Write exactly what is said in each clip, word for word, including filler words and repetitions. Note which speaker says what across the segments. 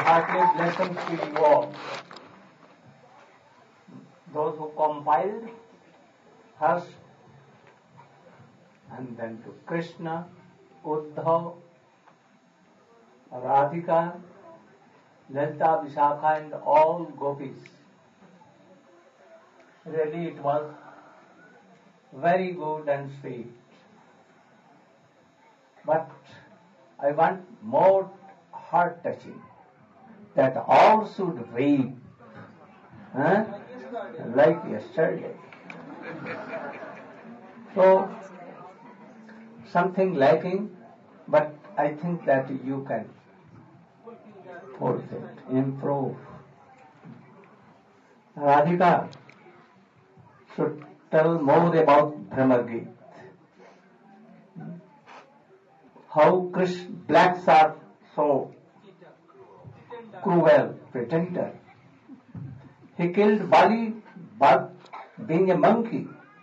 Speaker 1: heartily blessings to you all. Those who compiled first, and then to Krishna, Uddhav, Radhika, Lalita, Vishakha, and all gopis. Really, it was very good and sweet. But I want more heart touching, that all should weep, huh? Like yesterday. So, something lacking, but I think that you can fulfill, improve. Radhika should tell more about Brahma Gita. How Krishna, blacks are so cruel, pretender. He killed Bali, but being a monkey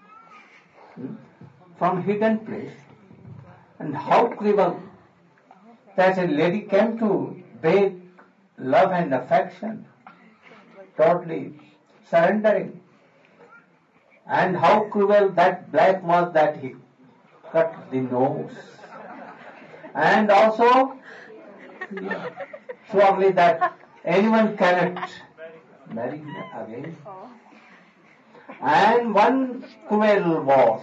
Speaker 1: from hidden place. And how cruel that a lady came to beg love and affection, totally surrendering. And how cruel that black was that he cut the nose. And also, surely that anyone cannot marry again. And one cruel was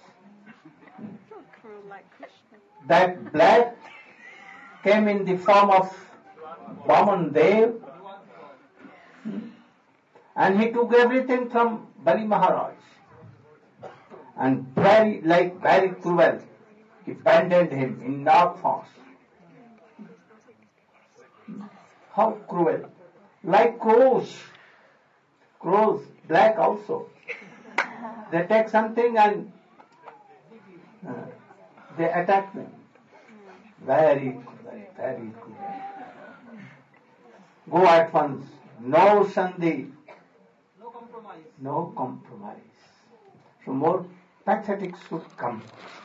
Speaker 1: that black came in the form of Vaman Dev, and he took everything from Bali Maharaj. And very, like very cruel, he abandoned him in dark force. How cruel. Like crows. Crows, black also. They take something and uh, they attack them. Very, very, very cruel. Go at once. No sandhi.
Speaker 2: No compromise.
Speaker 1: No compromise. So more pathetic should come.